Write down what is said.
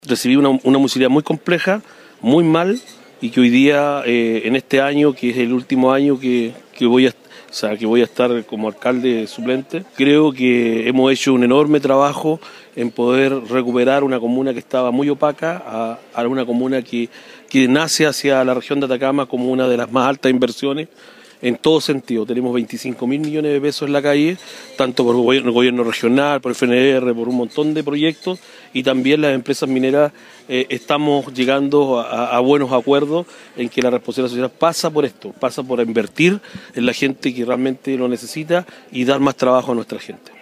Recibí una municipalidad muy compleja, muy mal, y que hoy día, en este año, que es el último año que voy a estar como alcalde suplente, creo que hemos hecho un enorme trabajo en poder recuperar una comuna que estaba muy opaca a una comuna que nace hacia la región de Atacama como una de las más altas inversiones en todo sentido. Tenemos 25.000 millones de pesos en la calle, tanto por el gobierno regional, por FNR, por un montón de proyectos, y también las empresas mineras estamos llegando a buenos acuerdos en que la responsabilidad social pasa por esto, pasa por invertir en la gente que realmente lo necesita y dar más trabajo a nuestra gente.